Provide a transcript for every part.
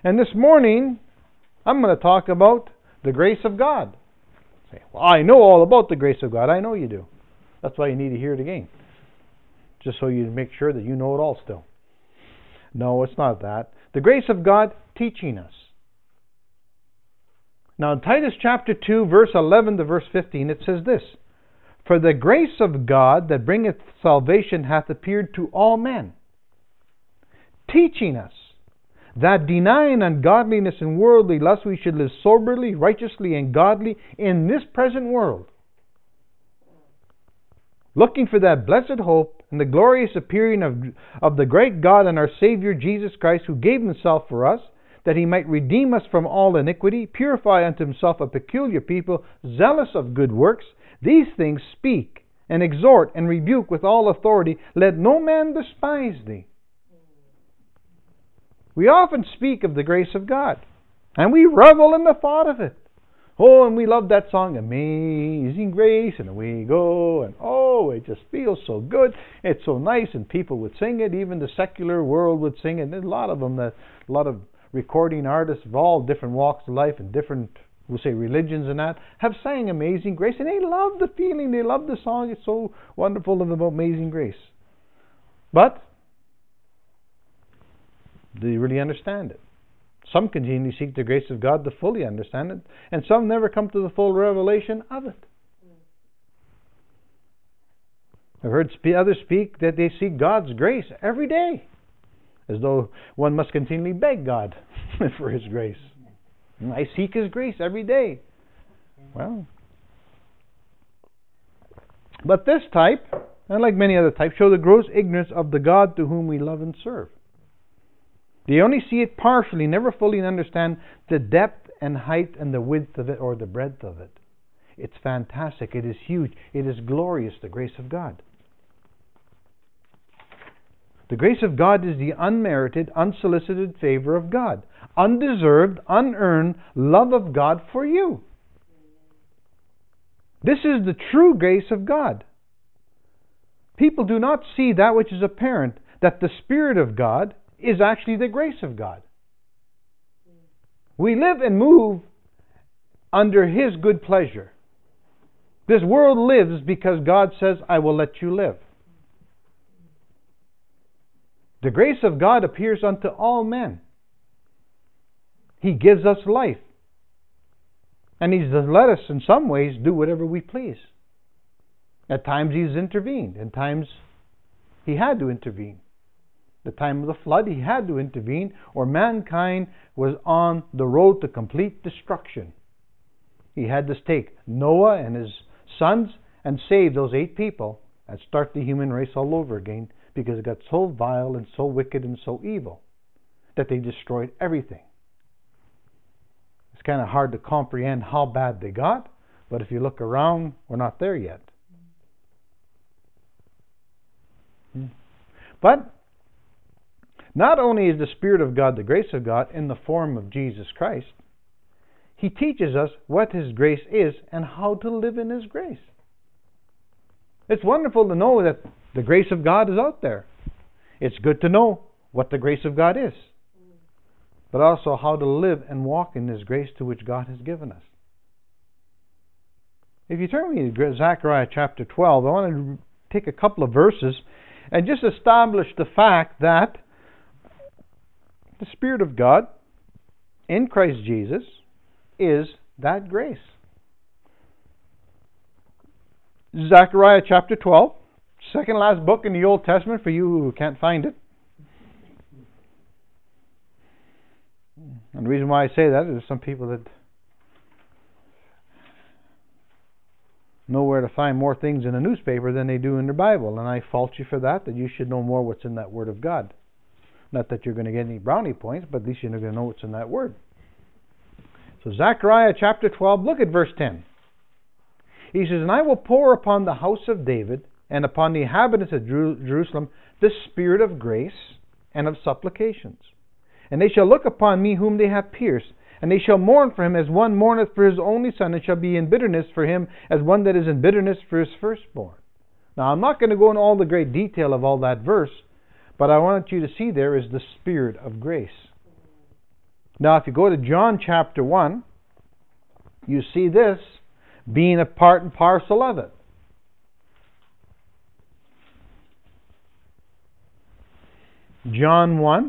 And this morning, I'm going to talk about the grace of God. Say, well, I know all about the grace of God. I know you do. That's why you need to hear it again. Just so you make sure that you know it all still. No, it's not that. The grace of God teaching us. Now in Titus chapter 2, verse 11 to verse 15, it says this: For the grace of God that bringeth salvation hath appeared to all men, teaching us that denying ungodliness and worldly lust, we should live soberly, righteously, and godly in this present world, looking for that blessed hope and the glorious appearing of the great God and our Savior Jesus Christ, who gave Himself for us, that He might redeem us from all iniquity, purify unto Himself a peculiar people, zealous of good works. These things speak, and exhort, and rebuke with all authority. Let no man despise thee. We often speak of the grace of God, and we revel in the thought of it. Oh, and we love that song, Amazing Grace, and away you go, and oh, it just feels so good. It's so nice, and people would sing it. Even the secular world would sing it. There's a lot of them, a lot of recording artists of all different walks of life and different, we'll say, religions and that, have sang Amazing Grace, and they love the feeling, they love the song. It's so wonderful about Amazing Grace. But do you really understand it? Some continually seek the grace of God to fully understand it, and some never come to the full revelation of it. I've heard others speak that they seek God's grace every day, as though one must continually beg God for His grace. I seek His grace every day. Well, but this type, and like many other types, show the gross ignorance of the God to whom we love and serve. They only see it partially, never fully understand the depth and height and the width of it or the breadth of it. It's fantastic. It is huge. It is glorious, the grace of God. The grace of God is the unmerited, unsolicited favor of God. Undeserved, unearned love of God for you. This is the true grace of God. People do not see that which is apparent, that the Spirit of God is actually the grace of God. We live and move under His good pleasure. This world lives because God says, I will let you live. The grace of God appears unto all men. He gives us life. And He's let us, in some ways, do whatever we please. At times He's intervened. At times He had to intervene. The time of the flood, He had to intervene, or mankind was on the road to complete destruction. He had to take Noah and his sons and save those 8 people and start the human race all over again, because it got so vile and so wicked and so evil that they destroyed everything. It's kind of hard to comprehend how bad they got, but if you look around, we're not there yet. But not only is the Spirit of God the grace of God in the form of Jesus Christ, He teaches us what His grace is and how to live in His grace. It's wonderful to know that the grace of God is out there. It's good to know what the grace of God is, but also how to live and walk in His grace to which God has given us. If you turn me to Zechariah chapter 12, I want to take a couple of verses and just establish the fact that the Spirit of God in Christ Jesus is that grace. Zechariah chapter 12, second last book in the Old Testament for you who can't find it. And the reason why I say that is there's some people that know where to find more things in a newspaper than they do in their Bible, and I fault you for that you should know more what's in that Word of God. Not that you're going to get any brownie points, but at least you're going to know what's in that Word. So Zechariah chapter 12, look at verse 10. He says, And I will pour upon the house of David and upon the inhabitants of Jerusalem the spirit of grace and of supplications. And they shall look upon me whom they have pierced, and they shall mourn for him as one mourneth for his only son, and shall be in bitterness for him as one that is in bitterness for his firstborn. Now I'm not going to go into all the great detail of all that verse, but I want you to see there is the spirit of grace. Now, if you go to John chapter 1, you see this being a part and parcel of it. John 1.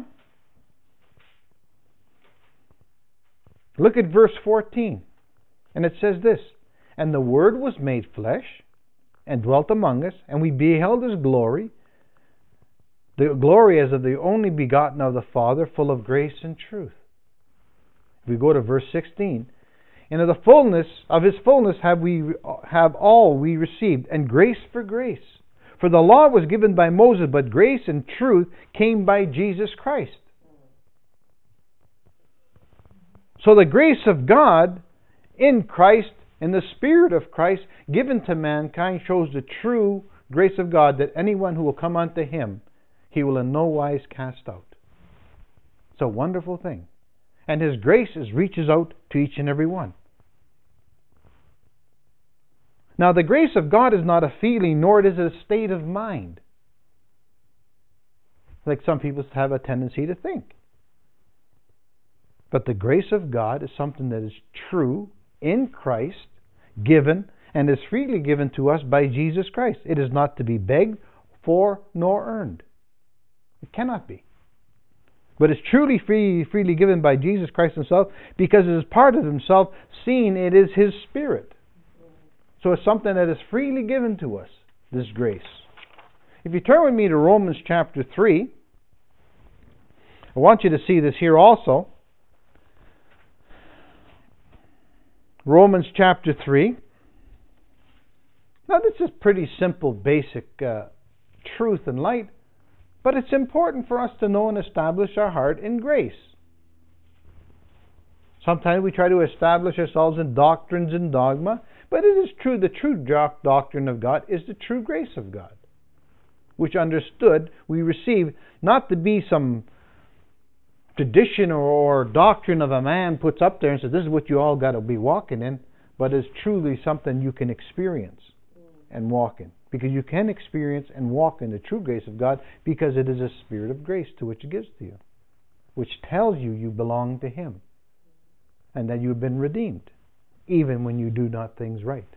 Look at verse 14. And it says this, "And the Word was made flesh, and dwelt among us, and we beheld His glory, the glory as of the only begotten of the Father, full of grace and truth." If we go to verse 16, "And of the fullness of His fullness have all we received, and grace for grace. For the law was given by Moses, but grace and truth came by Jesus Christ." So the grace of God in Christ, in the Spirit of Christ, given to mankind, shows the true grace of God, that anyone who will come unto Him, He will in no wise cast out. It's a wonderful thing. And His grace reaches out to each and every one. Now, the grace of God is not a feeling, nor is it a state of mind, like some people have a tendency to think. But the grace of God is something that is true in Christ, given, and is freely given to us by Jesus Christ. It is not to be begged for nor earned. It cannot be. But it's truly freely given by Jesus Christ Himself, because it is part of Himself, seeing it is His Spirit. So it's something that is freely given to us, this grace. If you turn with me to Romans chapter 3, I want you to see this here also. Romans chapter 3. Now, this is pretty simple, basic truth and light, but it's important for us to know and establish our heart in grace. Sometimes we try to establish ourselves in doctrines and dogma, but it is true, the true doctrine of God is the true grace of God, which understood we receive not to be some tradition or doctrine of a man puts up there and says, this is what you all got to be walking in, but is truly something you can experience and walk in. Because you can experience and walk in the true grace of God, because it is a spirit of grace to which it gives to you, which tells you you belong to Him and that you have been redeemed, even when you do not things right.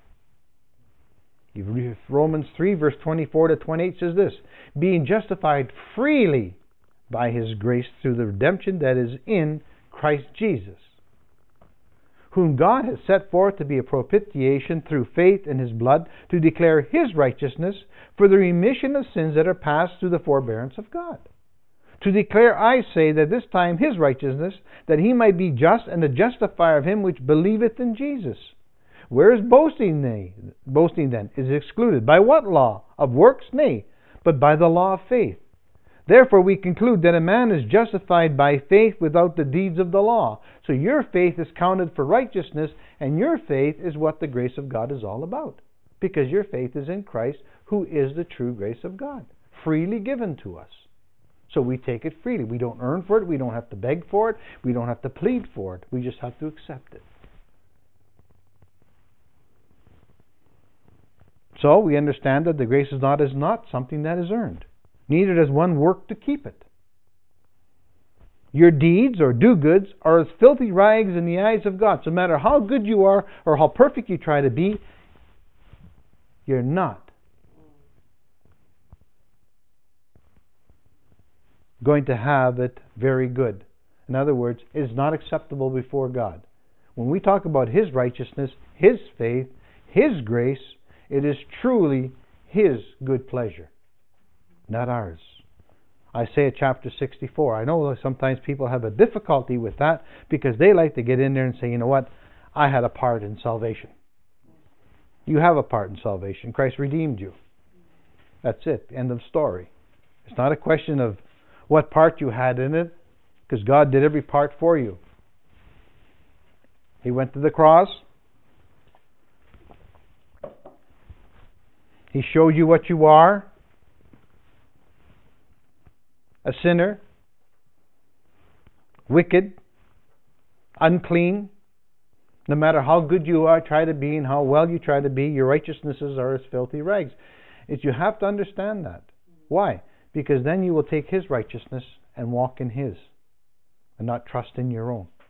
Romans 3 verse 24 to 28 says this, "Being justified freely by His grace through the redemption that is in Christ Jesus, whom God has set forth to be a propitiation through faith in His blood, to declare His righteousness for the remission of sins that are past through the forbearance of God. To declare, I say, that this time His righteousness, that He might be just and the justifier of him which believeth in Jesus. Where is boasting then? Boasting then is excluded. By what law? Of works? Nay, but by the law of faith. Therefore we conclude that a man is justified by faith without the deeds of the law." So your faith is counted for righteousness, and your faith is what the grace of God is all about. Because your faith is in Christ, who is the true grace of God, freely given to us. So we take it freely. We don't earn for it. We don't have to beg for it. We don't have to plead for it. We just have to accept it. So we understand that the grace is not something that is earned. Neither does one work to keep it. Your deeds or do-goods are as filthy rags in the eyes of God. So no matter how good you are or how perfect you try to be, you're not going to have it very good. In other words, it is not acceptable before God. When we talk about His righteousness, His faith, His grace, it is truly His good pleasure, not ours. Isaiah chapter 64. I know sometimes people have a difficulty with that because they like to get in there and say, you know what, I had a part in salvation. You have a part in salvation. Christ redeemed you. That's it. End of story. It's not a question of what part you had in it, because God did every part for you. He went to the cross. He showed you what you are. A sinner, wicked, unclean. No matter how good you are, try to be, and how well you try to be, your righteousnesses are as filthy rags. You have to understand that. Why? Because then you will take His righteousness and walk in His, and not trust in your own.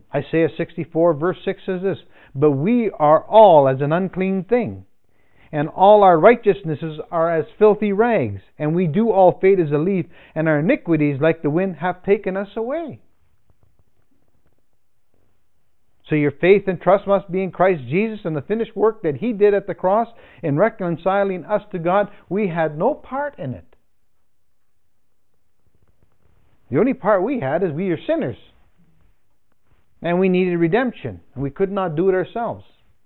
Isaiah 64 verse 6 says this, "But we are all as an unclean thing, and all our righteousnesses are as filthy rags, and we do all fade as a leaf, and our iniquities like the wind have taken us away." So your faith and trust must be in Christ Jesus and the finished work that He did at the cross in reconciling us to God. We had no part in it. The only part we had is we are sinners. And we needed redemption. And we could not do it ourselves.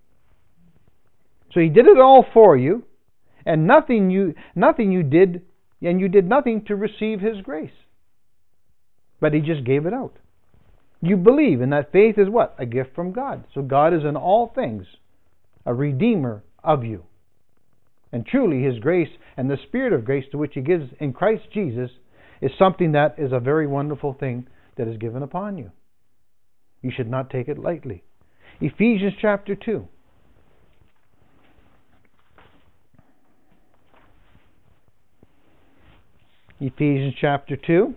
So He did it all for you. And nothing you did, and you did nothing to receive His grace. But He just gave it out. You believe, and that faith is what? A gift from God. So God is in all things a redeemer of you. And truly His grace and the Spirit of grace to which He gives in Christ Jesus is something that is a very wonderful thing that is given upon you. You should not take it lightly. Ephesians chapter 2. Ephesians chapter 2.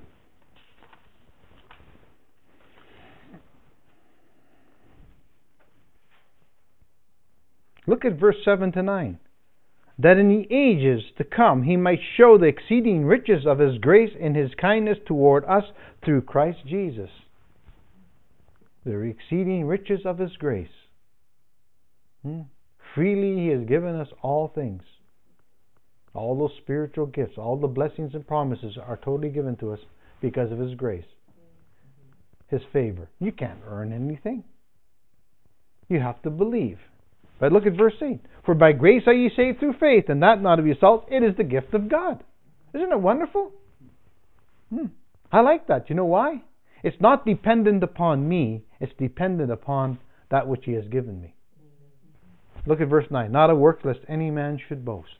Look at verse 7 to 9. "That in the ages to come He might show the exceeding riches of His grace in His kindness toward us through Christ Jesus." The exceeding riches of His grace. Freely He has given us all things. All those spiritual gifts, all the blessings and promises are totally given to us because of His grace. His favor. You can't earn anything. You have to believe. But look at verse 8. "For by grace are ye saved through faith, and that not of yourselves, it is the gift of God." Isn't it wonderful? I like that. You know why? It's not dependent upon me. It's dependent upon that which He has given me. Look at verse 9. "Not of works, lest any man should boast."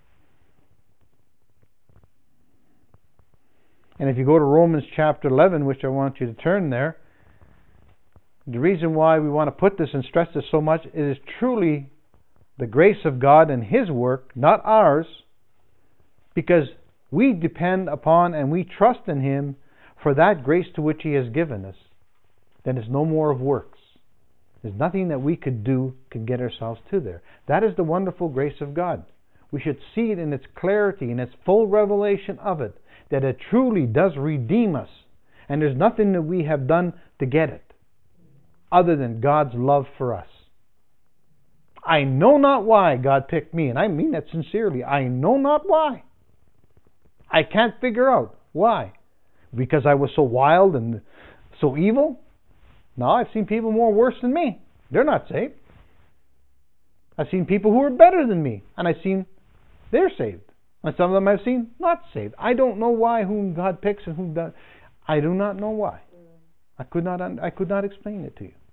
And if you go to Romans chapter 11, which I want you to turn there, the reason why we want to put this and stress this so much, it is truly the grace of God and His work, not ours, because we depend upon and we trust in Him for that grace to which He has given us. Then it's no more of works. There's nothing that we could do can get ourselves to there. That is the wonderful grace of God. We should see it in its clarity, in its full revelation of it, that it truly does redeem us. And there's nothing that we have done to get it, other than God's love for us. I know not why God picked me, and I mean that sincerely. I know not why. I can't figure out why. Because I was so wild and so evil? No, I've seen people more worse than me. They're not saved. I've seen people who are better than me, and I've seen they're saved. And some of them I've seen not saved. I don't know why whom God picks and whom does. I do not know why. I could not explain it to you.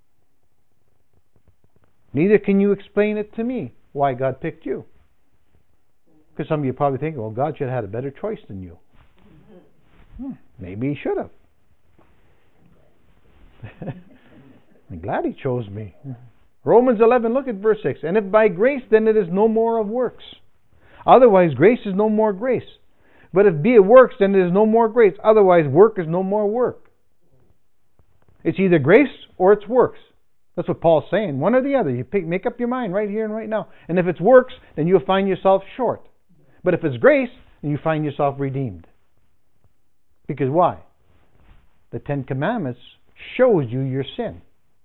Neither can you explain it to me why God picked you. Because some of you probably think, well, God should have had a better choice than you. Maybe He should have. I'm glad He chose me. Romans 11, look at verse 6. "And if by grace, then it is no more of works. Otherwise, grace is no more grace. But if be it works, then it is no more grace. Otherwise, work is no more work." It's either grace or it's works. That's what Paul's saying. One or the other. You make up your mind right here and right now. And if it's works, then you'll find yourself short. But if it's grace, then you find yourself redeemed. Because why? The Ten Commandments shows you your sin.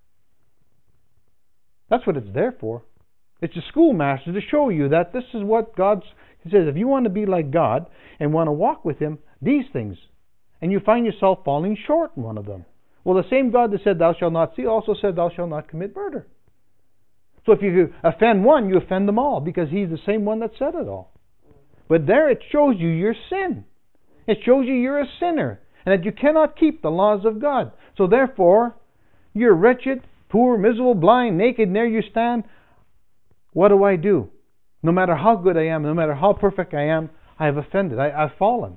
That's what it's there for. It's a schoolmaster to show you that this is what He says, if you want to be like God and want to walk with Him, these things. And you find yourself falling short in one of them. Well, the same God that said, "Thou shalt not steal," also said, "Thou shalt not commit murder." So if you offend one, you offend them all, because He's the same one that said it all. But there it shows you your sin. It shows you you're a sinner, and that you cannot keep the laws of God. So therefore, you're wretched, poor, miserable, blind, naked, and there you stand. What do? No matter how good I am, no matter how perfect I am, I have offended. I've fallen.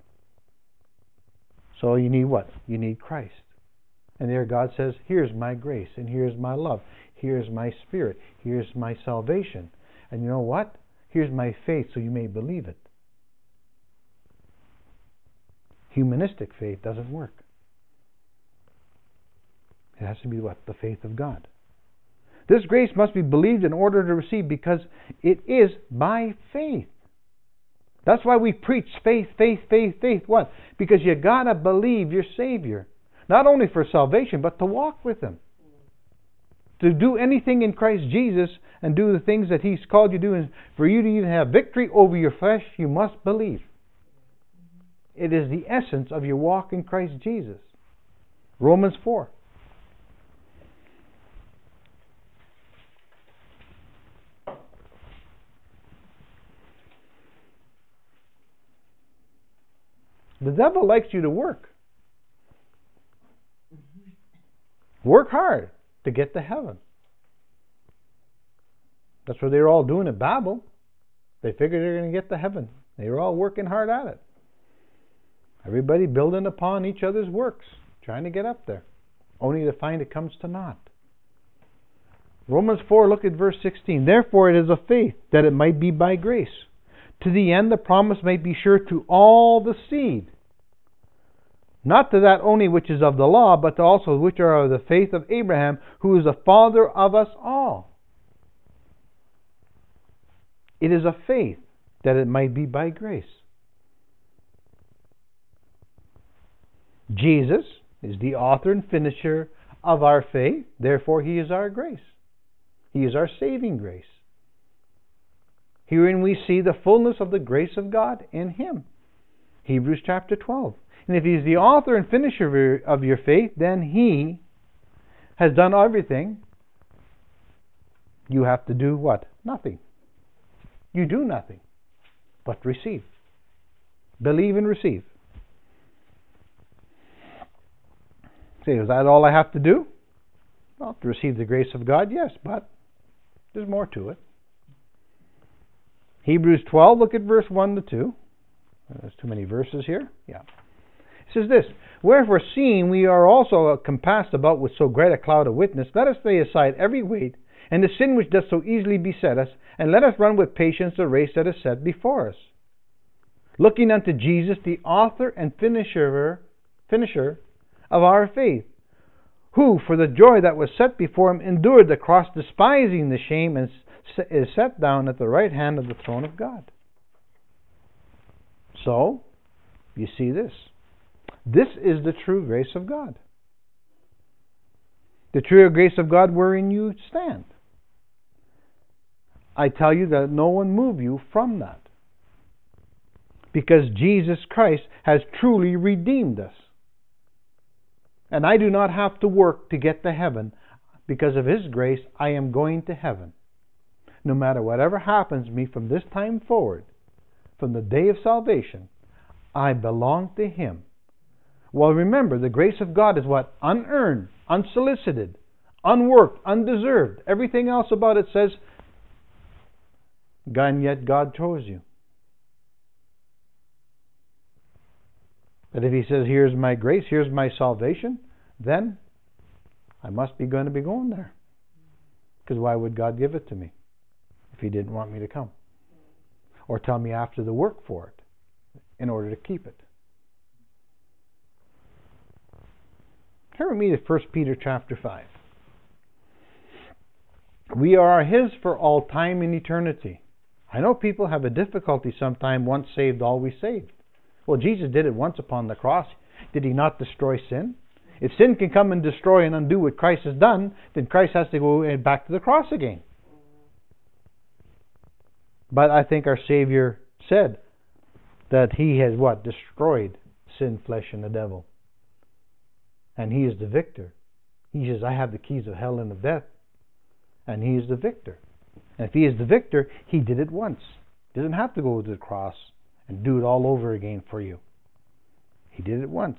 So you need what? You need Christ. And there God says, here's my grace, and here's my love, here's my Spirit, here's my salvation. And you know what? Here's my faith so you may believe it. Humanistic faith doesn't work. It has to be what? The faith of God. This grace must be believed in order to receive, because it is by faith. That's why we preach faith, faith, faith, faith. What? Because you gotta believe your Savior. Not only for salvation, but to walk with Him. To do anything in Christ Jesus and do the things that He's called you to do, and for you to even have victory over your flesh, you must believe. It is the essence of your walk in Christ Jesus. Romans 4. The devil likes you to work. Work hard to get to heaven. That's what they were all doing at Babel. They figured they were going to get to heaven. They were all working hard at it. Everybody building upon each other's works, trying to get up there, only to find it comes to naught. Romans 4, look at verse 16. Therefore it is of faith, that it might be by grace, to the end the promise might be sure to all the seed, not to that only which is of the law, but to also which are of the faith of Abraham, who is the father of us all. It is of faith, that it might be by grace. Jesus is the author and finisher of our faith, therefore He is our grace. He is our saving grace. Herein we see the fullness of the grace of God in Him. Hebrews chapter 12. And if He's the author and finisher of your faith, then He has done everything. You have to do what? Nothing. You do nothing but receive. Believe and receive. Say, is that all I have to do? Well, to receive the grace of God, yes, but there's more to it. Hebrews 12, look at verse 1 to 2. There's too many verses here. Yeah. It says this, wherefore seeing we are also compassed about with so great a cloud of witness, let us lay aside every weight, and the sin which doth so easily beset us, and let us run with patience the race that is set before us. Looking unto Jesus, the author and finisher of our faith, who for the joy that was set before Him endured the cross, despising the shame, and is set down at the right hand of the throne of God. So, you see this. This is the true grace of God. The true grace of God wherein you stand. I tell you that no one move you from that. Because Jesus Christ has truly redeemed us. And I do not have to work to get to heaven. Because of His grace, I am going to heaven. No matter whatever happens to me from this time forward, from the day of salvation, I belong to Him. Well, remember, the grace of God is what? Unearned, unsolicited, unworked, undeserved. Everything else about it says, and yet God chose you. But if He says, here's my grace, here's my salvation, then I must be going to be going there. Because why would God give it to me if He didn't want me to come? Or tell me I have to work for it in order to keep it. Turn with me to 1 Peter chapter 5. We are His for all time and eternity. I know people have a difficulty sometimes, once saved, always saved. Well, Jesus did it once upon the cross. Did He not destroy sin? If sin can come and destroy and undo what Christ has done, then Christ has to go back to the cross again. But I think our Savior said that He has what? Destroyed sin, flesh, and the devil. And He is the victor. He says, I have the keys of hell and of death. And He is the victor. And if He is the victor, He did it once. He doesn't have to go to the cross and do it all over again for you. He did it once.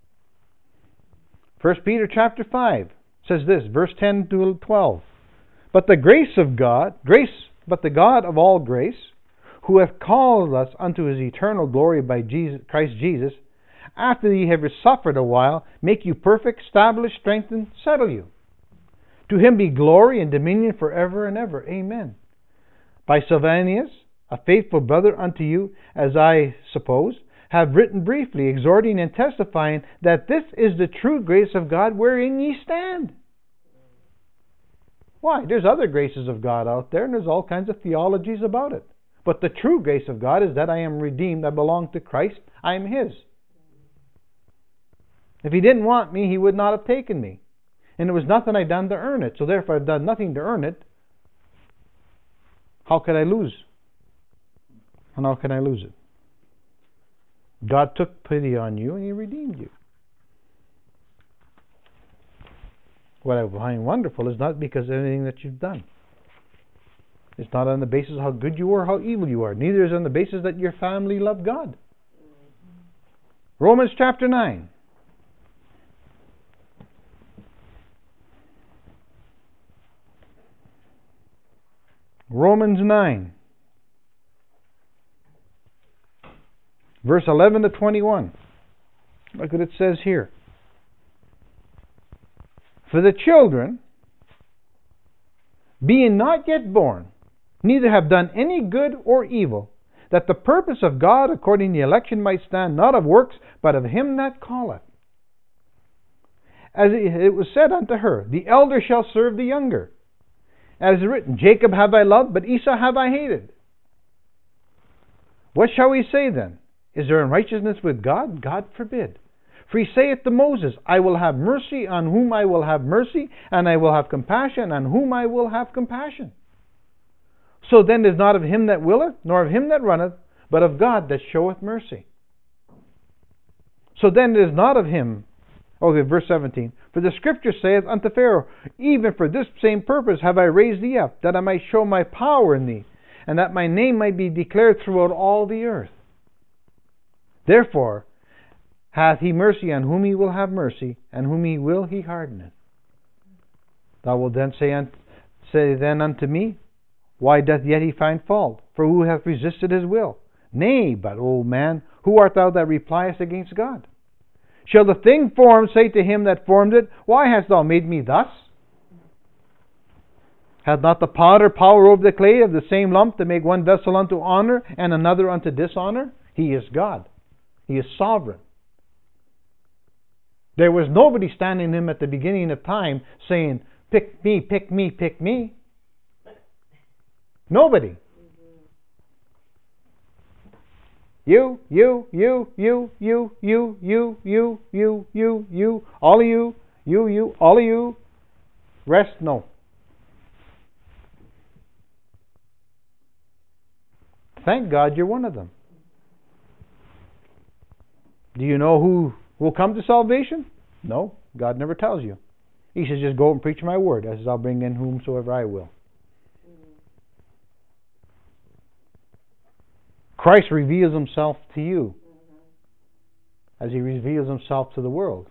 1 Peter chapter 5 says this, verse 10 to 12. But the grace of God, but the God of all grace, who hath called us unto His eternal glory by Christ Jesus, after ye have suffered a while, make you perfect, establish, strengthen, settle you. To Him be glory and dominion forever and ever. Amen. By Silvanus, a faithful brother unto you, as I suppose, have written briefly, exhorting and testifying that this is the true grace of God wherein ye stand. Why? There's other graces of God out there, and there's all kinds of theologies about it. But the true grace of God is that I am redeemed, I belong to Christ, I am His. If He didn't want me, He would not have taken me. And there was nothing I'd done to earn it. So therefore, I've done nothing to earn it. How could I lose? And how can I lose it? God took pity on you and He redeemed you. What I find wonderful is not because of anything that you've done. It's not on the basis of how good you are or how evil you are. Neither is it on the basis that your family loved God. Romans chapter 9. Romans 9. Verse 11 to 21. Look what it says here. For the children, being not yet born, neither have done any good or evil, that the purpose of God according to the election might stand, not of works, but of Him that calleth. As it was said unto her, the elder shall serve the younger. As is written, Jacob have I loved, but Esau have I hated. What shall we say then? Is there unrighteousness with God? God forbid. For He saith to Moses, I will have mercy on whom I will have mercy, and I will have compassion on whom I will have compassion. So then it is not of him that willeth, nor of him that runneth, but of God that showeth mercy. So then it is not of him. Okay, verse 17. For the Scripture saith unto Pharaoh, even for this same purpose have I raised thee up, that I might show my power in thee, and that my name might be declared throughout all the earth. Therefore hath He mercy on whom He will have mercy, and whom He will He hardeneth. Thou wilt then say then unto me, why doth yet he find fault? For who hath resisted His will? Nay, but, O man, who art thou that repliest against God? Shall the thing formed say to him that formed it, why hast thou made me thus? Hath not the potter power over the clay of the same lump to make one vessel unto honor and another unto dishonor? He is God. He is sovereign. There was nobody standing Him at the beginning of time saying, pick me, pick me, pick me. Nobody. You, all of you, all of you. Rest, no. Thank God you're one of them. Do you know who will come to salvation? No, God never tells you. He says, just go and preach my word. He says, I'll bring in whomsoever I will. Christ reveals Himself to you as He reveals Himself to the world.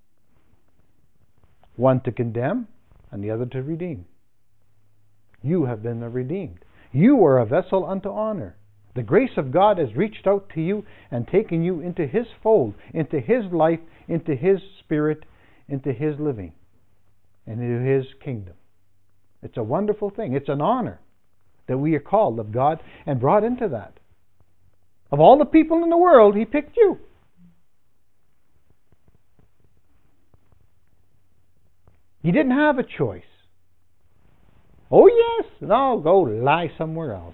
One to condemn and the other to redeem. You have been redeemed. You are a vessel unto honor. The grace of God has reached out to you and taken you into His fold, into His life, into His spirit, into His living, and into His kingdom. It's a wonderful thing. It's an honor that we are called of God and brought into that. Of all the people in the world, He picked you. You didn't have a choice. Oh yes, no, go lie somewhere else.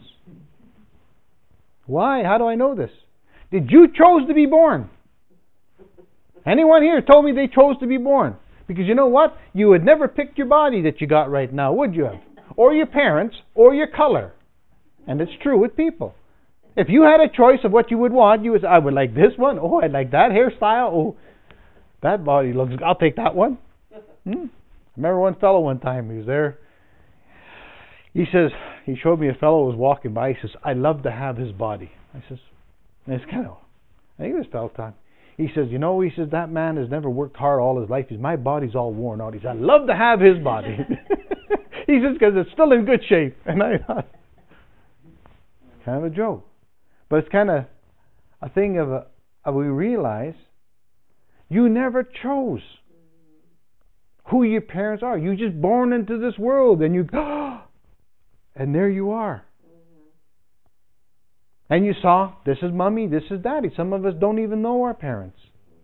Why? How do I know this? Did you chose to be born? Anyone here told me they chose to be born? Because you know what? You would never pick your body that you got right now, would you have? Or your parents, or your color. And it's true with people. If you had a choice of what you would want, you would say, I would like this one. Oh, I'd like that hairstyle. Oh, that body looks good. I'll take that one. I remember one fellow one time, he was there. He says, he showed me a fellow was walking by. He says, I'd love to have his body. I says, and it's kind of, I think it was fellow time. He says, you know, he says, that man has never worked hard all his life. He says, my body's all worn out. He says, I'd love to have his body. He says, because it's still in good shape. And I thought, kind of a joke. But it's kind of a thing of we realize you never chose who your parents are. You just born into this world and you and there you are. And you saw, this is mommy, this is daddy. Some of us don't even know our parents.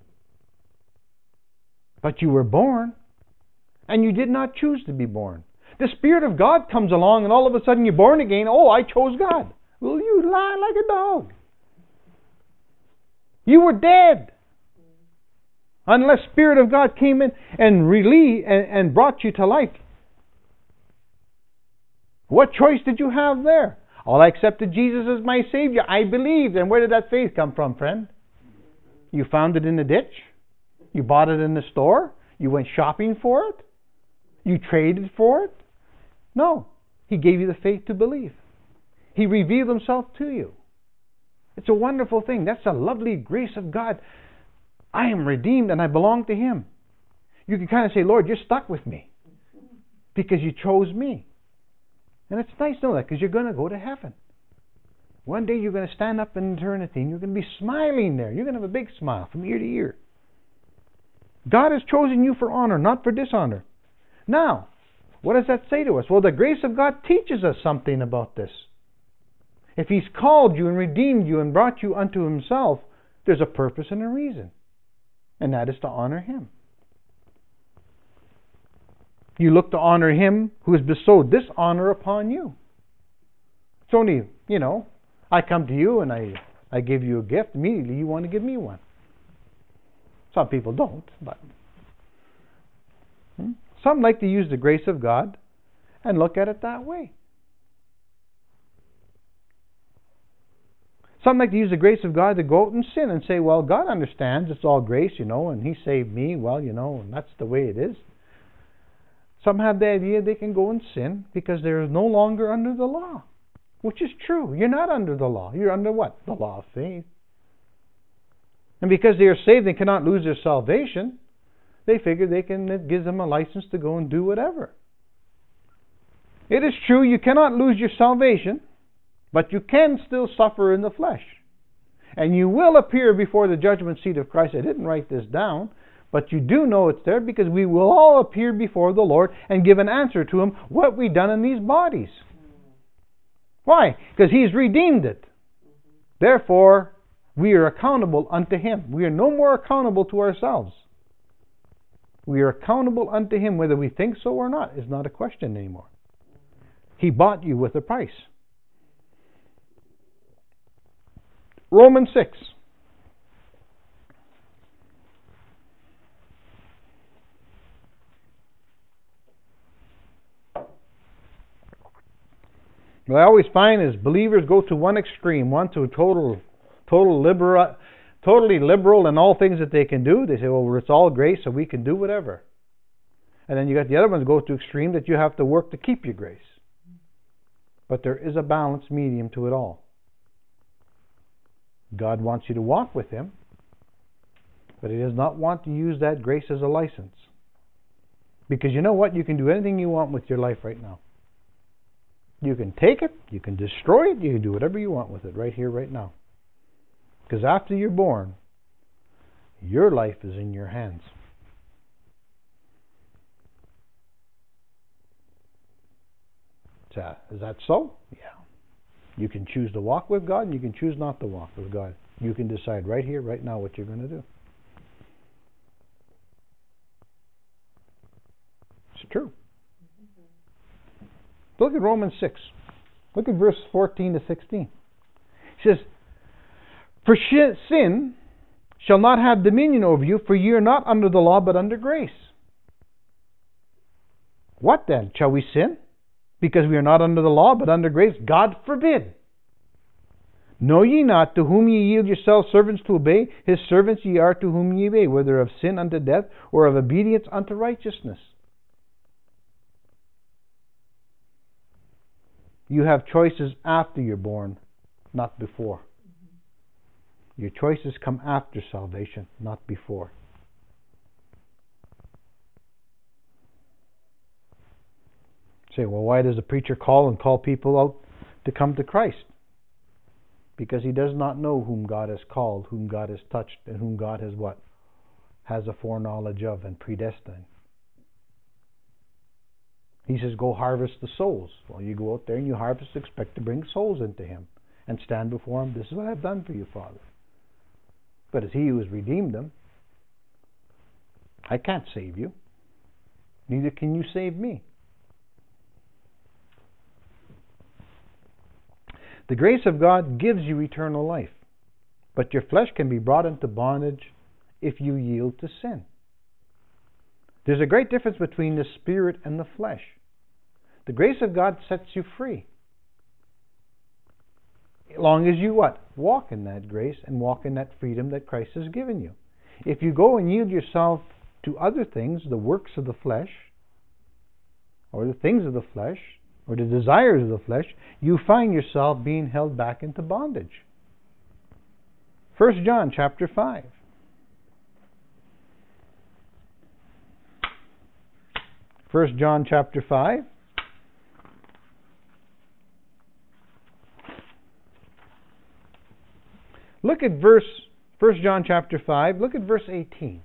But you were born, and you did not choose to be born. The Spirit of God comes along, and all of a sudden you're born again. Oh, I chose God. Well, you lie like a dog. You were dead. Unless Spirit of God came in and brought you to life. What choice did you have there? Well, I accepted Jesus as my Savior. I believed. And where did that faith come from, friend? You found it in the ditch? You bought it in the store? You went shopping for it? You traded for it? No. He gave you the faith to believe. He revealed Himself to you. It's a wonderful thing. That's a lovely grace of God. I am redeemed and I belong to Him. You can kind of say, Lord, you're stuck with me because you chose me. And it's nice to know that because you're going to go to heaven. One day you're going to stand up in eternity and you're going to be smiling there. You're going to have a big smile from ear to ear. God has chosen you for honor, not for dishonor. Now, what does that say to us? Well, the grace of God teaches us something about this. If He's called you and redeemed you and brought you unto Himself, there's a purpose and a reason. And that is to honor Him. You look to honor Him who has bestowed this honor upon you. It's only, I come to you and I give you a gift. Immediately you want to give me one. Some people don't, but some like to use the grace of God and look at it that way. Some like to use the grace of God to go out and sin and say, well, God understands it's all grace, and He saved me, and that's the way it is. Some have the idea they can go and sin because they're no longer under the law, which is true. You're not under the law. You're under what? The law of faith. And because they are saved and cannot lose their salvation, they figure it gives them a license to go and do whatever. It is true you cannot lose your salvation, but you can still suffer in the flesh. And you will appear before the judgment seat of Christ. I didn't write this down, but you do know it's there because we will all appear before the Lord and give an answer to Him what we've done in these bodies. Why? Because He's redeemed it. Therefore, we are accountable unto Him. We are no more accountable to ourselves. We are accountable unto Him whether we think so or not is not a question anymore. He bought you with a price. Romans 6. What I always find is believers go to one extreme, one to totally liberal in all things that they can do. They say, well, it's all grace, so we can do whatever. And then you got the other ones go to extreme that you have to work to keep your grace. But there is a balanced medium to it all. God wants you to walk with Him, but He does not want to use that grace as a license. Because you know what? You can do anything you want with your life right now. You can take it, you can destroy it, you can do whatever you want with it right here, right now. Because after you're born, your life is in your hands. Is that so? Yeah. You can choose to walk with God and you can choose not to walk with God. You can decide right here, right now what you're going to do. It's true. Look at Romans 6. Look at verse 14 to 16. He says, for sin shall not have dominion over you, for ye are not under the law, but under grace. What then? Shall we sin? Because we are not under the law, but under grace? God forbid. Know ye not, to whom ye yield yourselves servants to obey, His servants ye are to whom ye obey, whether of sin unto death, or of obedience unto righteousness. You have choices after you're born, not before. Your choices come after salvation, not before. Say, well, why does the preacher call people out to come to Christ? Because he does not know whom God has called, whom God has touched, and whom God has what? Has a foreknowledge of and predestined. He says, go harvest the souls. Well, you go out there and you harvest, expect to bring souls into Him. and stand before Him. This is what I've done for you, Father. But it's He who has redeemed them. I can't save you. Neither can you save me. The grace of God gives you eternal life, but your flesh can be brought into bondage if you yield to sin. There's a great difference between the spirit and the flesh. The grace of God sets you free. As long as you what? Walk in that grace and walk in that freedom that Christ has given you. If you go and yield yourself to other things, the works of the flesh, or the things of the flesh, or the desires of the flesh, you find yourself being held back into bondage. 1 John chapter 5. 1 John chapter 5. Look at 1 John chapter 5, look at verse 18.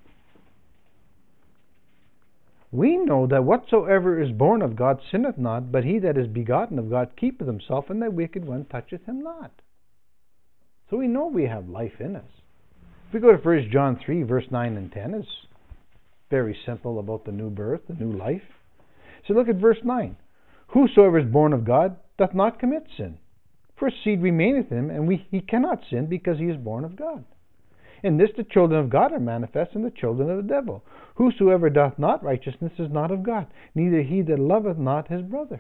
We know that whatsoever is born of God sinneth not, but he that is begotten of God keepeth himself, and the wicked one toucheth him not. So we know we have life in us. If we go to 1 John 3, verse 9 and 10, it's very simple about the new birth, the new life. So look at verse 9. Whosoever is born of God doth not commit sin. For seed remaineth in him, and he cannot sin, because he is born of God. In this the children of God are manifest, and the children of the devil. Whosoever doth not righteousness is not of God, neither he that loveth not his brother.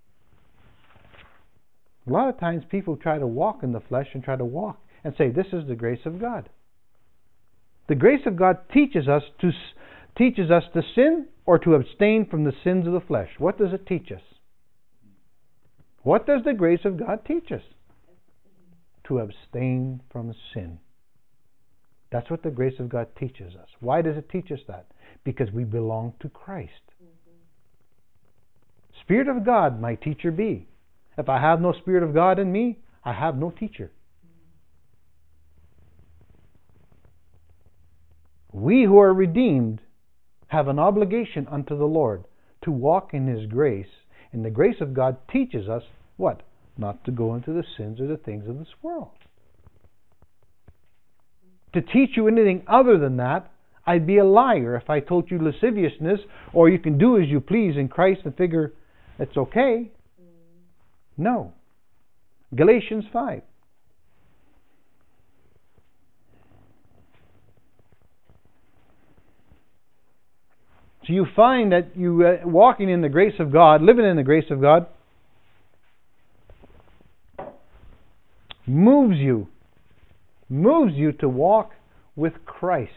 A lot of times people try to walk in the flesh and try to walk and say, this is the grace of God. The grace of God teaches us to sin or to abstain from the sins of the flesh. What does it teach us? What does the grace of God teach us? To abstain from sin. That's what the grace of God teaches us. Why does it teach us that? Because we belong to Christ. Spirit of God, my teacher be. If I have no Spirit of God in me, I have no teacher. We who are redeemed have an obligation unto the Lord to walk in His grace. And the grace of God teaches us what? Not to go into the sins or the things of this world. To teach you anything other than that, I'd be a liar if I told you lasciviousness or you can do as you please in Christ and figure it's okay. No. Galatians 5. So you find that you walking in the grace of God, living in the grace of God, moves you to walk with Christ.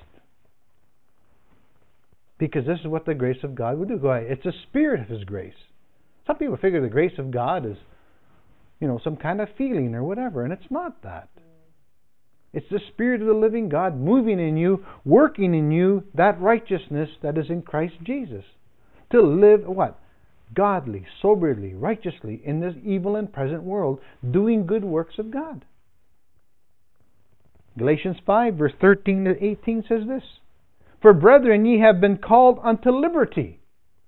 Because this is what the grace of God would do. It's a spirit of His grace. Some people figure the grace of God is, some kind of feeling or whatever, and it's not that. It's the Spirit of the living God moving in you, working in you that righteousness that is in Christ Jesus. To live what? Godly, soberly, righteously in this evil and present world, doing good works of God. Galatians 5, verse 13 to 18 says this. For brethren, ye have been called unto liberty.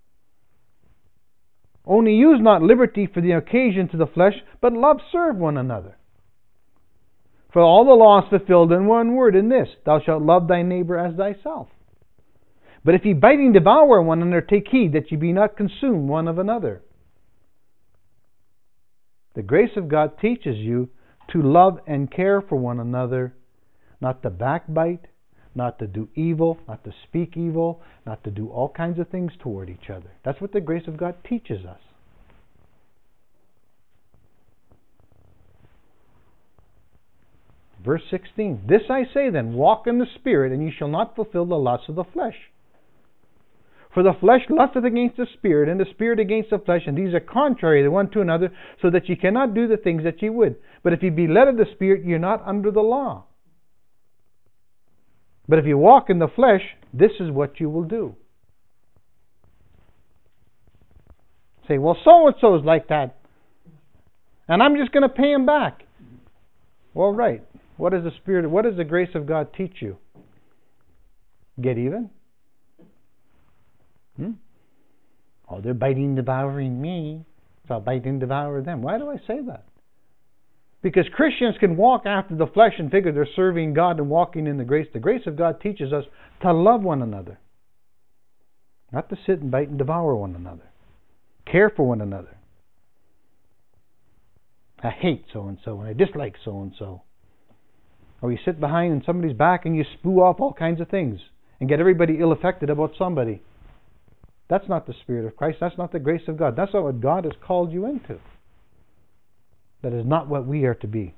Only use not liberty for the occasion to the flesh, but love serve one another. For all the law is fulfilled in one word, in this, thou shalt love thy neighbor as thyself. But if ye biting devour one another, take heed that ye be not consumed one of another. The grace of God teaches you to love and care for one another, not to backbite, not to do evil, not to speak evil, not to do all kinds of things toward each other. That's what the grace of God teaches us. Verse 16, This I say then, walk in the Spirit, and ye shall not fulfill the lusts of the flesh. For the flesh lusteth against the Spirit, and the Spirit against the flesh, and these are contrary the one to another, so that ye cannot do the things that ye would. But if ye be led of the Spirit, ye are not under the law. But if you walk in the flesh, this is what you will do. Say, well, so-and-so is like that, and I'm just going to pay him back. Well, right. What does the grace of God teach you? Get even? Oh, they're biting, devouring me, so I'll bite and devour them. Why do I say that? Because Christians can walk after the flesh and figure they're serving God and walking in the grace. The grace of God teaches us to love one another. Not to sit and bite and devour one another. Care for one another. I hate so-and-so and I dislike so-and-so. Or you sit behind in somebody's back and you spew off all kinds of things and get everybody ill-affected about somebody. That's not the Spirit of Christ. That's not the grace of God. That's not what God has called you into. That is not what we are to be.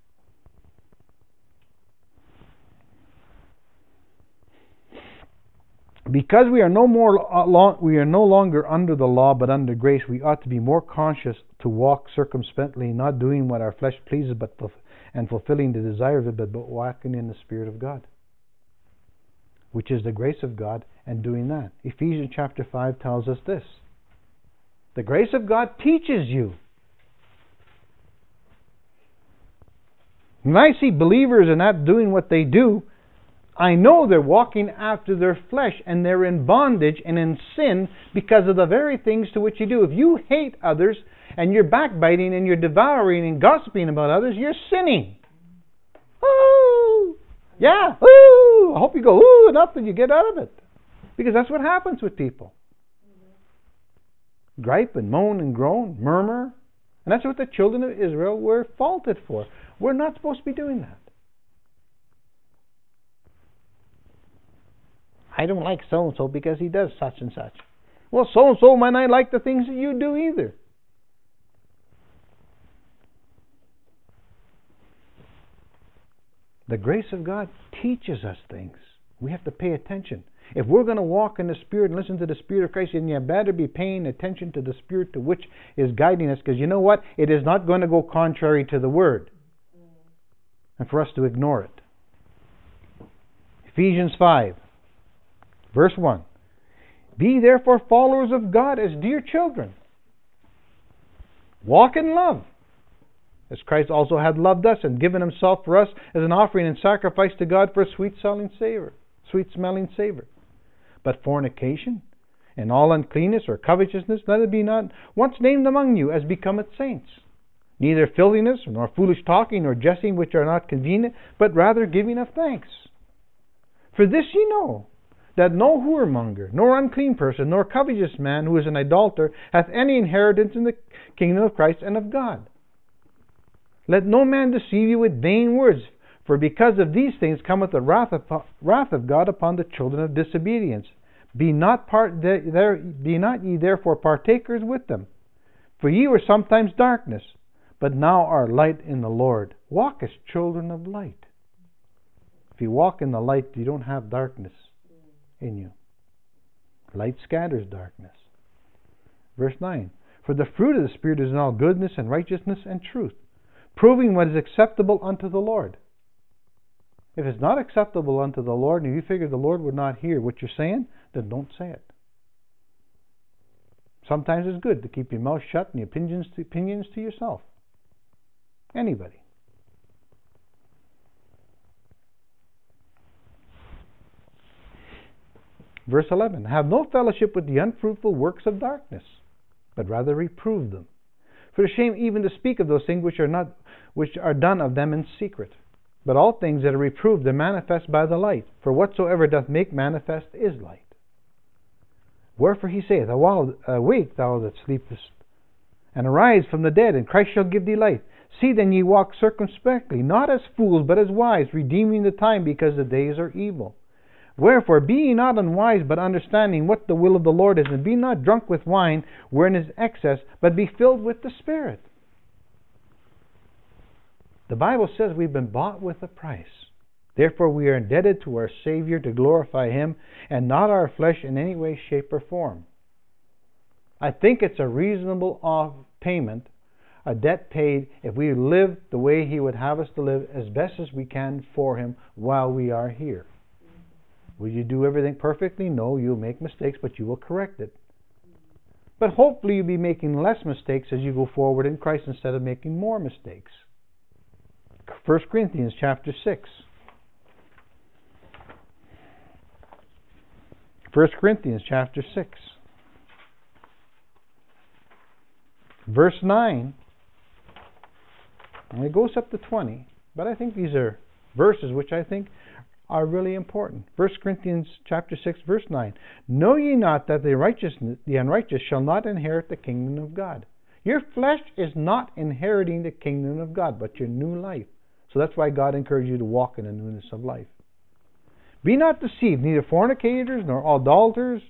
Because we are no longer under the law but under grace, we ought to be more conscious to walk circumspectly, not doing what our flesh pleases and fulfilling the desire of it, but walking in the Spirit of God, which is the grace of God, and doing that. Ephesians chapter 5 tells us this. The grace of God teaches you. When I see believers and not doing what they do, I know they're walking after their flesh and they're in bondage and in sin because of the very things to which you do. If you hate others and you're backbiting and you're devouring and gossiping about others, you're sinning. Ooh! Yeah! Ooh! I hope you go, ooh, enough that you get out of it. Because that's what happens with people. Gripe and moan and groan, murmur. And that's what the children of Israel were faulted for. We're not supposed to be doing that. I don't like so-and-so because he does such and such. Well, so-and-so might not like the things that you do either. The grace of God teaches us things. We have to pay attention. If we're going to walk in the Spirit and listen to the Spirit of Christ, then you better be paying attention to the Spirit to which is guiding us. Because you know what? It is not going to go contrary to the Word. And for us to ignore it. Ephesians 5, verse 1. Be therefore followers of God as dear children. Walk in love, as Christ also had loved us and given himself for us as an offering and sacrifice to God for a sweet-smelling savor. But fornication and all uncleanness or covetousness, let it be not once named among you as becometh saints. Neither filthiness, nor foolish talking, nor jesting, which are not convenient, but rather giving of thanks. For this ye know, that no whoremonger, nor unclean person, nor covetous man who is an idolater, hath any inheritance in the kingdom of Christ and of God. Let no man deceive you with vain words, for because of these things cometh the wrath of God upon the children of disobedience. Be not ye therefore partakers with them. For ye were sometimes darkness, but now are light in the Lord. Walk as children of light. If you walk in the light, you don't have darkness in you. Light scatters darkness. Verse 9. For the fruit of the Spirit is in all goodness and righteousness and truth, proving what is acceptable unto the Lord. If it's not acceptable unto the Lord, and you figure the Lord would not hear what you're saying, then don't say it. Sometimes it's good to keep your mouth shut and your opinions to yourself. Anybody. Verse 11. Have no fellowship with the unfruitful works of darkness, but rather reprove them. For the shame even to speak of those things which are done of them in secret. But all things that are reproved are manifest by the light. For whatsoever doth make manifest is light. Wherefore he saith, Awake, thou that sleepest, and arise from the dead, and Christ shall give thee light. See then ye walk circumspectly, not as fools, but as wise, redeeming the time, because the days are evil. Wherefore be ye not unwise, but understanding what the will of the Lord is, and be not drunk with wine, wherein is excess, but be filled with the Spirit. The Bible says we've been bought with a price. Therefore we are indebted to our Savior to glorify Him, and not our flesh in any way, shape, or form. I think it's a reasonable payment, a debt paid, if we live the way He would have us to live as best as we can for Him while we are here. Will you do everything perfectly? No, you'll make mistakes, but you will correct it. But hopefully you'll be making less mistakes as you go forward in Christ instead of making more mistakes. 1 Corinthians chapter 6. 1 Corinthians chapter 6. Verse 9. And it goes up to 20. But I think these are verses which I think are really important. 1 Corinthians chapter 6, verse 9. Know ye not that the unrighteous shall not inherit the kingdom of God? Your flesh is not inheriting the kingdom of God, but your new life. So that's why God encourages you to walk in the newness of life. Be not deceived, neither fornicators, nor idolaters,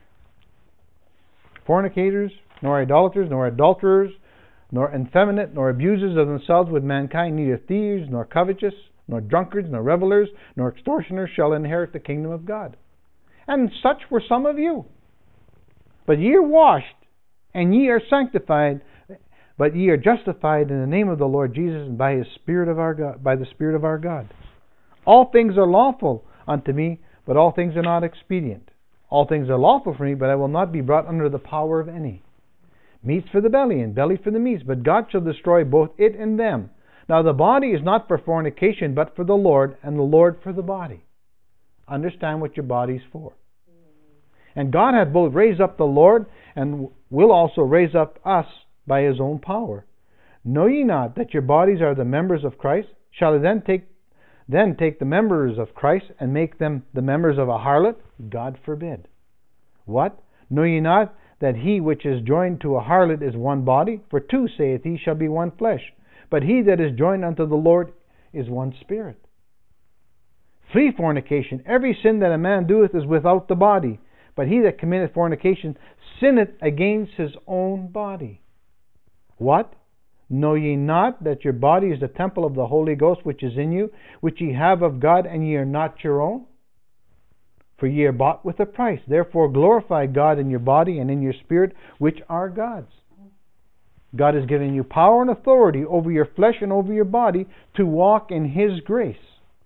nor adulterers, nor effeminate, nor abusers of themselves with mankind, neither thieves, nor covetous, nor drunkards, nor revelers, nor extortioners shall inherit the kingdom of God. And such were some of you. But ye are washed, and ye are sanctified, but ye are justified in the name of the Lord Jesus and by the Spirit of our God. All things are lawful unto me, but all things are not expedient. All things are lawful for me, but I will not be brought under the power of any. Meats for the belly, and belly for the meats, but God shall destroy both it and them. Now the body is not for fornication, but for the Lord, and the Lord for the body. Understand what your body's for. And God hath both raised up the Lord, and will also raise up us by His own power. Know ye not that your bodies are the members of Christ? Shall I then take the members of Christ and make them the members of a harlot? God forbid. What? Know ye not that he which is joined to a harlot is one body? For two, saith he, shall be one flesh. But he that is joined unto the Lord is one spirit. Flee fornication. Every sin that a man doeth is without the body. But he that committeth fornication sinneth against his own body. What? Know ye not that your body is the temple of the Holy Ghost which is in you, which ye have of God, and ye are not your own? For ye are bought with a price. Therefore glorify God in your body and in your spirit, which are God's. God has given you power and authority over your flesh and over your body to walk in His grace,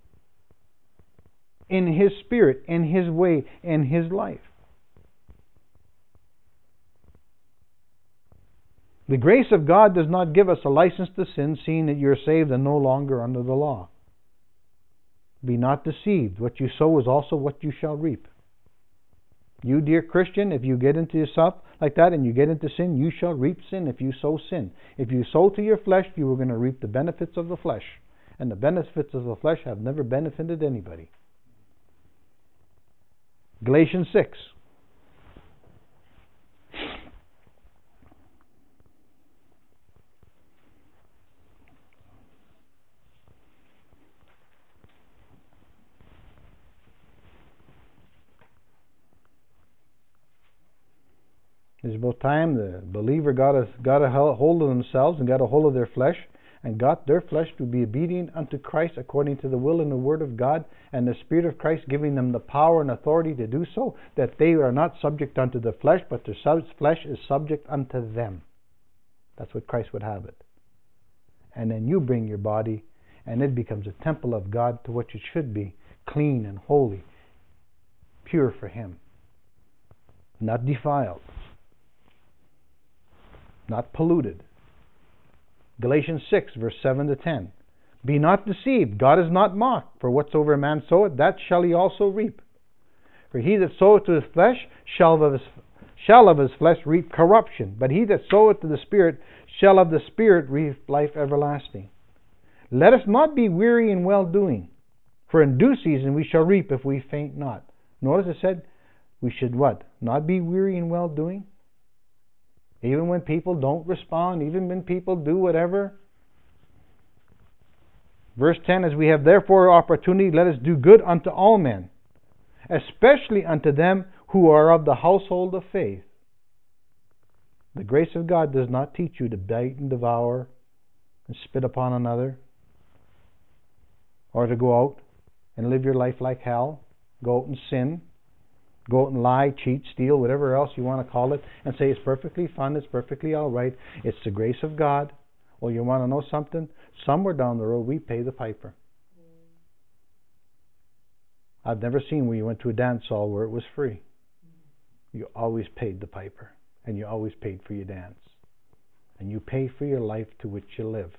in His Spirit, in His way, in His life. The grace of God does not give us a license to sin, seeing that you are saved and no longer under the law. Be not deceived. What you sow is also what you shall reap. You, dear Christian, if you get into yourself like that and you get into sin, you shall reap sin if you sow sin. If you sow to your flesh, you are going to reap the benefits of the flesh. And the benefits of the flesh have never benefited anybody. Galatians 6. It's about time the believer got a hold of themselves and got a hold of their flesh and got their flesh to be obedient unto Christ according to the will and the Word of God, and the Spirit of Christ giving them the power and authority to do so, that they are not subject unto the flesh, but their flesh is subject unto them. That's what Christ would have it. And then you bring your body, and it becomes a temple of God to what it should be, clean and holy, pure for Him, not defiled, not polluted. Galatians 6, verse 7 to 10. Be not deceived, God is not mocked, for whatsoever a man soweth, that shall he also reap. For he that soweth to his flesh shall of his flesh reap corruption, but he that soweth to the Spirit shall of the Spirit reap life everlasting. Let us not be weary in well-doing, for in due season we shall reap if we faint not. Notice it said, we should what? Not be weary in well-doing? Even when people don't respond, even when people do whatever. Verse 10, as we have therefore opportunity, let us do good unto all men, especially unto them who are of the household of faith. The grace of God does not teach you to bite and devour and spit upon another, or to go out and live your life like hell, go out and sin, go out and lie, cheat, steal, whatever else you want to call it, and say it's perfectly fun, it's perfectly all right, it's the grace of God. Well, you want to know something? Somewhere down the road, we pay the piper. I've never seen where you went to a dance hall where it was free. You always paid the piper, and you always paid for your dance. And you pay for your life to which you live.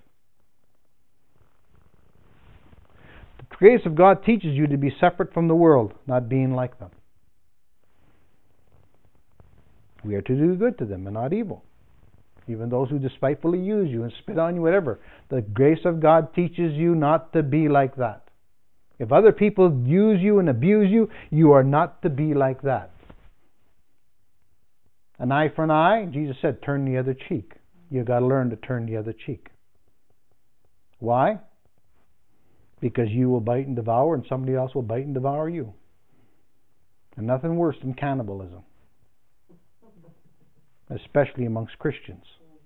The grace of God teaches you to be separate from the world, not being like them. We are to do good to them and not evil. even those who despitefully use you and spit on you, whatever. The grace of God teaches you not to be like that. If other people use you and abuse you, you are not to be like that. An eye for an eye, Jesus said, turn the other cheek. You've got to learn to turn the other cheek. Why? Because you will bite and devour, and somebody else will bite and devour you. And nothing worse than cannibalism, especially amongst Christians.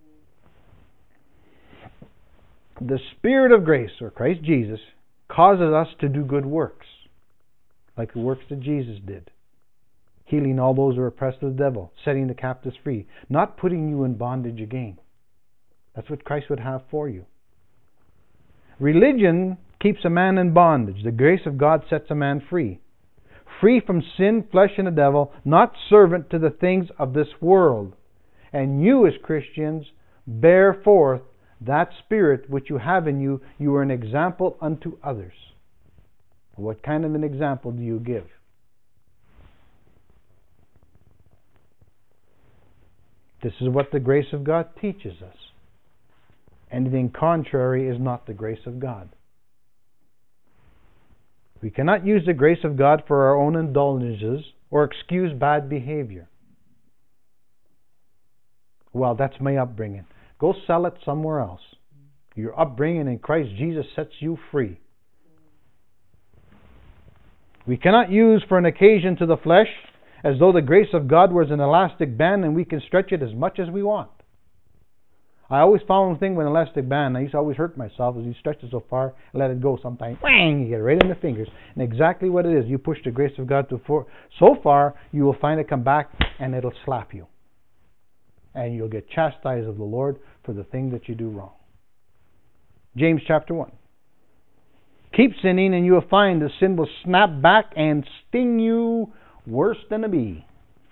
The Spirit of grace, or Christ Jesus, causes us to do good works, like the works that Jesus did. Healing all those who are oppressed of the devil, setting the captives free, not putting you in bondage again. That's what Christ would have for you. Religion keeps a man in bondage. The grace of God sets a man free. Free from sin, flesh, and the devil, not servant to the things of this world. And you as Christians bear forth that Spirit which you have in you. You are an example unto others. What kind of an example do you give? This is what the grace of God teaches us. Anything contrary is not the grace of God. We cannot use the grace of God for our own indulgences or excuse bad behavior. Well, that's my upbringing. Go sell it somewhere else. Your upbringing in Christ Jesus sets you free. We cannot use for an occasion to the flesh as though the grace of God was an elastic band and we can stretch it as much as we want. I always found one thing with an elastic band, I used to always hurt myself as you stretch it so far and let it go sometimes. Whang! You get it right in the fingers. And exactly what it is, you push the grace of God so far, you will find it come back and it'll slap you. And you'll get chastised of the Lord for the thing that you do wrong. James chapter 1. Keep sinning and you will find the sin will snap back and sting you worse than a bee.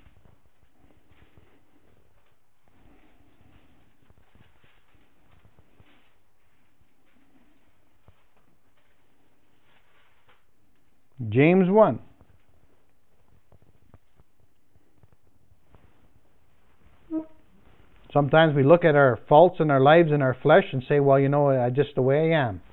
James 1. Sometimes we look at our faults in our lives and our flesh and say, well, I just the way I am.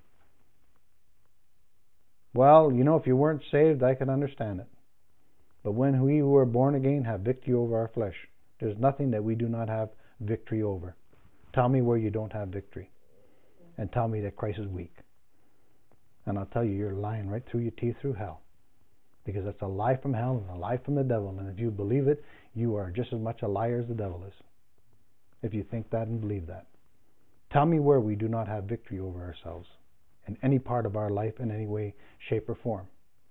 Well, if you weren't saved, I can understand it. But when we who are born again have victory over our flesh, there's nothing that we do not have victory over. Tell me where you don't have victory. And tell me that Christ is weak. And I'll tell you, you're lying right through your teeth through hell. Because that's a lie from hell and a lie from the devil. And if you believe it, you are just as much a liar as the devil is. If you think that and believe that. Tell me where we do not have victory over ourselves in any part of our life in any way, shape, or form.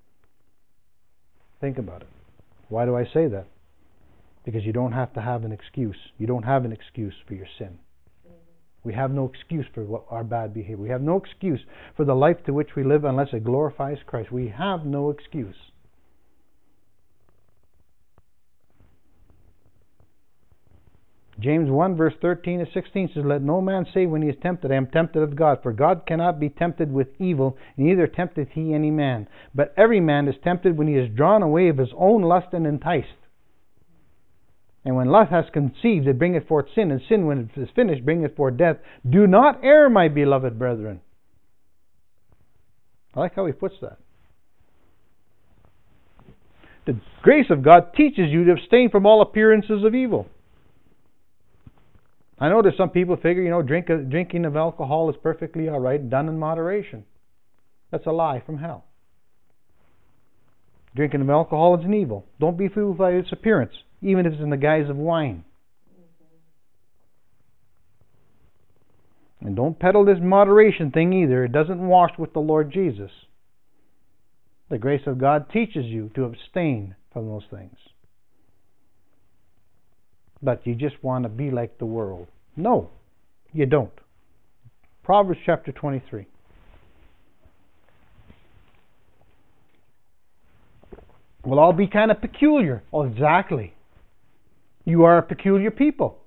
Think about it. Why do I say that? Because you don't have to have an excuse. You don't have an excuse for your sin. We have no excuse for our bad behavior. We have no excuse for the life to which we live unless it glorifies Christ. We have no excuse. James 1 verse 13 to 16 says, let no man say when he is tempted, I am tempted of God. For God cannot be tempted with evil, neither tempteth he any man. But every man is tempted when he is drawn away of his own lust and enticed. And when lust has conceived, it bringeth forth sin. And sin, when it is finished, bringeth forth death. Do not err, my beloved brethren. I like how he puts that. The grace of God teaches you to abstain from all appearances of evil. I know there's some people figure, drinking of alcohol is perfectly all right, done in moderation. That's a lie from hell. Drinking of alcohol is an evil. Don't be fooled by its appearance, even if it's in the guise of wine. And don't peddle this moderation thing either. It doesn't wash with the Lord Jesus. The grace of God teaches you to abstain from those things. But you just want to be like the world. No, you don't. Proverbs chapter 23. We'll all be kind of peculiar. Oh, exactly. You are a peculiar people.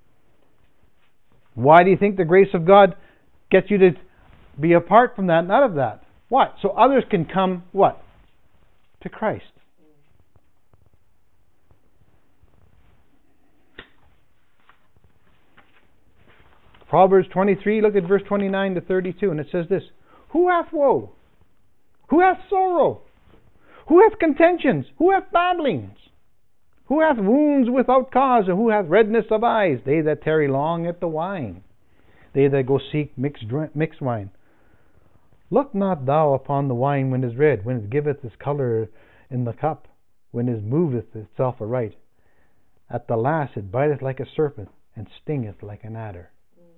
Why do you think the grace of God gets you to be apart from that and out of that? What? So others can come, what? To Christ. Proverbs 23, look at verse 29 to 32, and it says this: Who hath woe? Who hath sorrow? Who hath contentions? Who hath babblings? Who hath wounds without cause? And who hath redness of eyes? They that tarry long at the wine, they that go seek mixed wine. Look not thou upon the wine when it is red, when it giveth its colour in the cup, when it moveth itself aright. At the last it biteth like a serpent, and stingeth like an adder.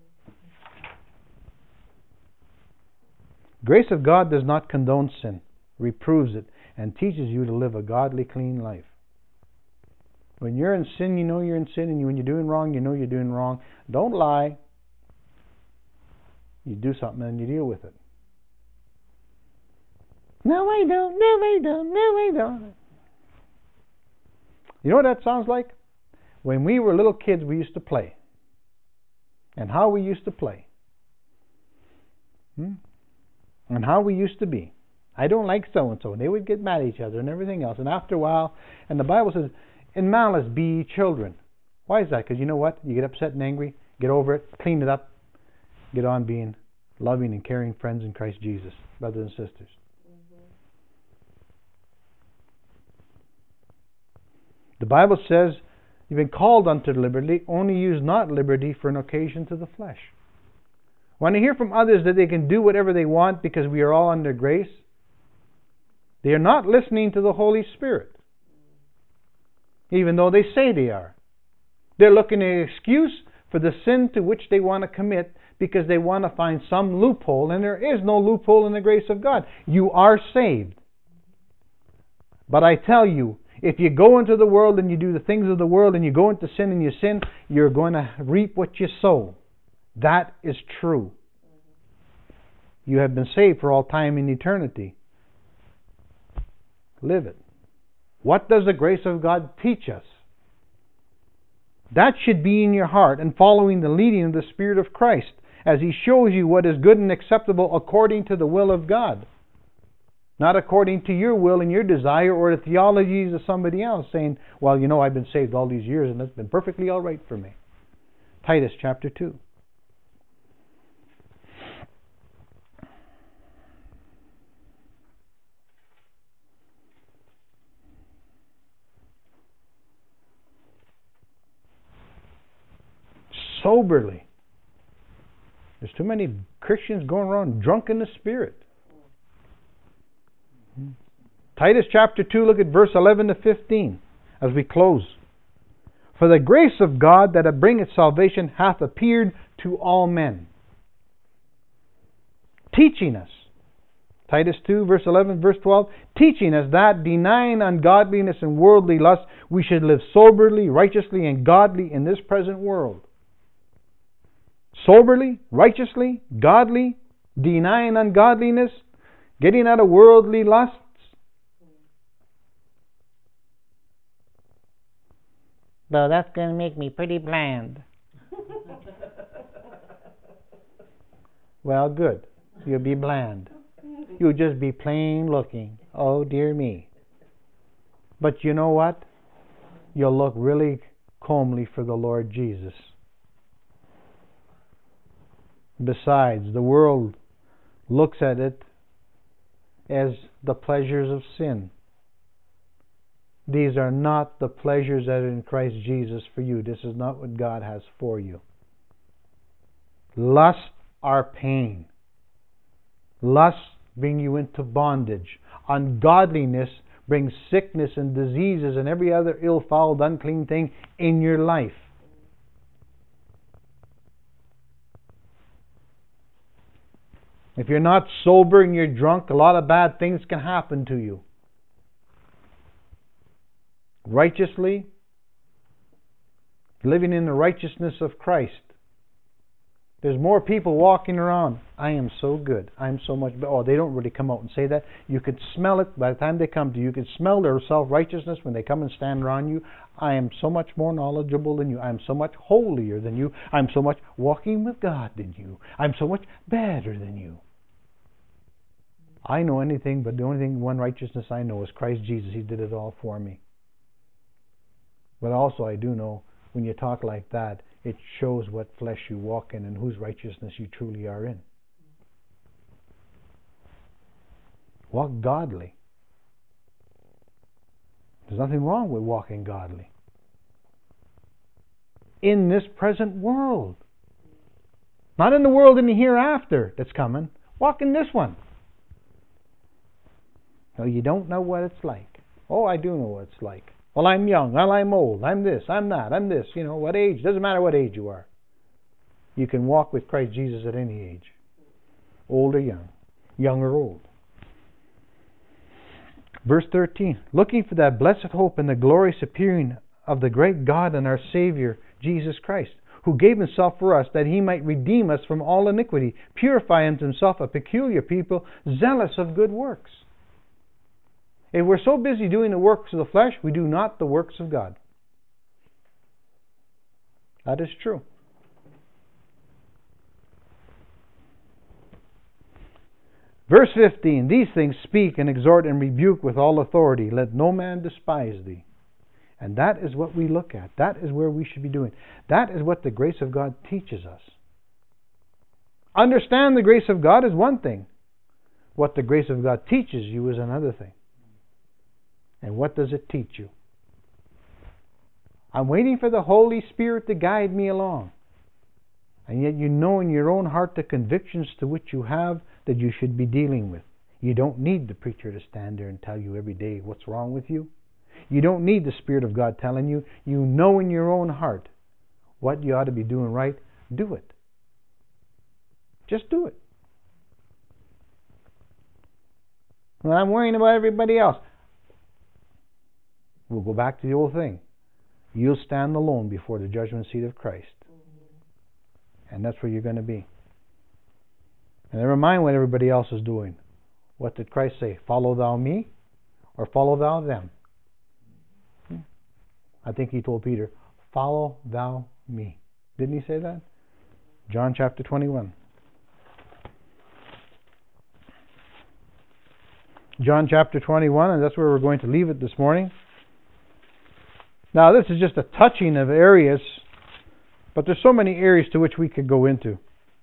Grace of God does not condone sin, reproves it, and teaches you to live a godly, clean life. When you're in sin, you know you're in sin, and when you're doing wrong, you know you're doing wrong. Don't lie. You do something and you deal with it. No, I don't. No, I don't. No, I don't. You know what that sounds like? When we were little kids, we used to play. And how we used to play. And how we used to be. I don't like so-and-so. And they would get mad at each other and everything else. And after a while, and the Bible says, in malice be ye children. Why is that? Because you know what? You get upset and angry, get over it, clean it up, get on being loving and caring friends in Christ Jesus, brothers and sisters. The Bible says, you've been called unto liberty, only use not liberty for an occasion to the flesh. When I hear from others that they can do whatever they want because we are all under grace, they are not listening to the Holy Spirit, even though they say they are. They're looking at an excuse for the sin to which they want to commit because they want to find some loophole, and there is no loophole in the grace of God. You are saved. But I tell you, if you go into the world and you do the things of the world and you go into sin and you sin, you're going to reap what you sow. That is true. You have been saved for all time and eternity. Live it. What does the grace of God teach us? That should be in your heart and following the leading of the Spirit of Christ as He shows you what is good and acceptable according to the will of God. Not according to your will and your desire or the theologies of somebody else saying, well, you know, I've been saved all these years and it's been perfectly all right for me. Titus chapter 2. Soberly. There's too many Christians going around drunk in the Spirit. Titus chapter 2, look at verse 11 to 15 as we close. For the grace of God that bringeth salvation hath appeared to all men, teaching us, Titus 2, verse 11, verse 12, teaching us that, denying ungodliness and worldly lust, we should live soberly, righteously, and godly in this present world. Soberly, righteously, godly, denying ungodliness, getting out of worldly lusts. Though that's going to make me pretty bland. Well, good. You'll be bland. You'll just be plain looking. Oh, dear me. But you know what? You'll look really comely for the Lord Jesus. Besides, the world looks at it as the pleasures of sin. These are not the pleasures that are in Christ Jesus for you. This is not what God has for you. Lust are pain. Lust bring you into bondage. Ungodliness brings sickness and diseases and every other ill-fouled, unclean thing in your life. If you're not sober and you're drunk, a lot of bad things can happen to you. Righteously, living in the righteousness of Christ. There's more people walking around. I am so good. I am so much better. Oh, they don't really come out and say that. You could smell it by the time they come to you. You could smell their self-righteousness when they come and stand around you. I am so much more knowledgeable than you. I am so much holier than you. I am so much walking with God than you. I am so much better than you. I know anything, but the only thing, one righteousness I know is Christ Jesus. He did it all for me. But also I do know, when you talk like that, It shows what flesh you walk in and whose righteousness you truly are in. Walk godly. There's nothing wrong with walking godly. In this present world. Not in the world in the hereafter that's coming. Walk in this one. No, you don't know what it's like. Oh, I do know what it's like. Well, I'm young. Well, I'm old. I'm this. I'm that. I'm this. You know, what age? Doesn't matter what age you are. You can walk with Christ Jesus at any age. Old or young. Young or old. Verse 13. Looking for that blessed hope and the glorious appearing of the great God and our Savior, Jesus Christ, who gave Himself for us that He might redeem us from all iniquity, purify unto Himself a peculiar people, zealous of good works. If we're so busy doing the works of the flesh, we do not the works of God. That is true. Verse 15, these things speak and exhort and rebuke with all authority. Let no man despise thee. And that is what we look at. That is where we should be doing. That is what the grace of God teaches us. Understand the grace of God is one thing. What the grace of God teaches you is another thing. And what does it teach you? I'm waiting for the Holy Spirit to guide me along. And yet you know in your own heart the convictions to which you have that you should be dealing with. You don't need the preacher to stand there and tell you every day what's wrong with you. You don't need the Spirit of God telling you. You know in your own heart what you ought to be doing right. Do it. Just do it. Well, I'm worrying about everybody else. We'll go back to the old thing. You'll stand alone before the judgment seat of Christ. And that's where you're going to be. And never mind what everybody else is doing. What did Christ say? Follow thou me or follow thou them? I think He told Peter, follow thou me. Didn't He say that? John chapter 21. John chapter 21, and that's where we're going to leave it this morning. Now, this is just a touching of areas, but there's so many areas to which we could go into.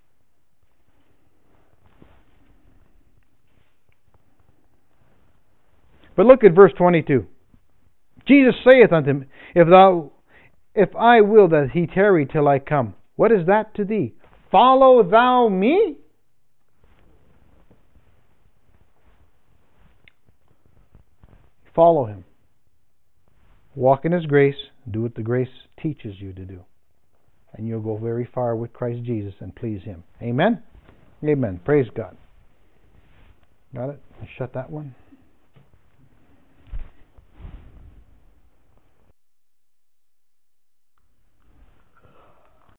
But look at verse 22. Jesus saith unto him, If I will that he tarry till I come, what is that to thee? Follow thou me? Follow Him. Walk in His grace. Do what the grace teaches you to do. And you'll go very far with Christ Jesus and please Him. Amen? Amen. Praise God. Got it? Shut that one.